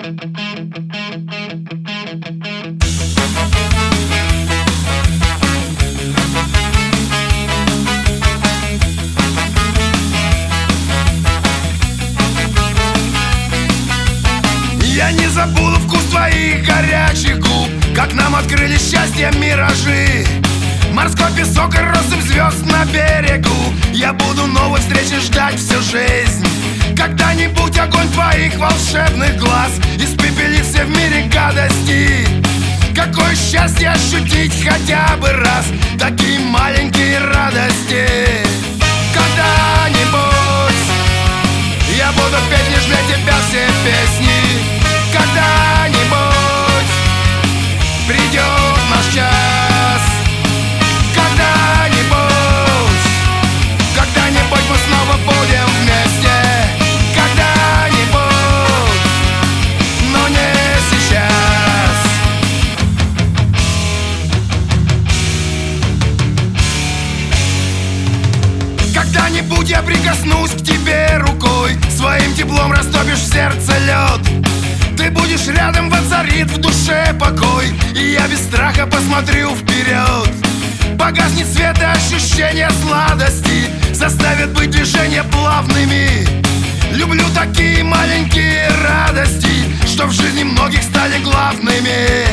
Я не забуду вкус твоих горячих губ, как нам открыли счастье миражи. Морской песок и россыпь звезд на берегу. Я буду новой встречи ждать всю жизнь. Когда-нибудь огонь твоих волшебных глаз испепелит все в мире гадости. Какое счастье ощутить хотя бы раз такие маленькие радости. Когда-нибудь я буду петь лишь для тебя все песни. Когда-нибудь придет наш час. Когда-нибудь мы снова будем вместе. Когда-нибудь, но не сейчас. Когда-нибудь я прикоснусь к тебе рукой, своим теплом растопишь в сердце лед. Ты будешь рядом, воцарит в душе покой, и я без страха посмотрю вперед. Погаснет свет и ощущение сладости заставят быть движения плавными. Люблю такие маленькие радости, что в жизни многих стали главными.